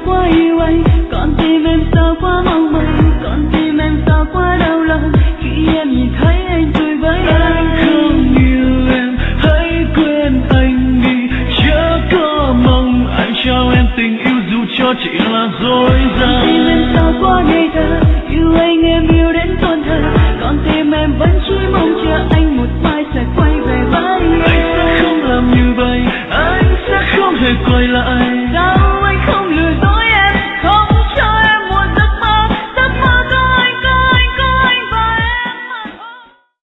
quá yêu anh, con tim em sao quá mong manh, con tim em sao quá đau lòng khi em nhìn thấy anh vui với anh không yêu em, hãy quên anh đi, chớ có mong anh trao em tình yêu dù cho chỉ là dối gian. Con tim em sao quá ngây thơ, yêu anh em yêu đến tuôn thở, con tim em vẫn chỉ mong chờ anh một mai sẽ quay về với em. Anh sẽ không làm như vậy, anh sẽ không hề quay lại.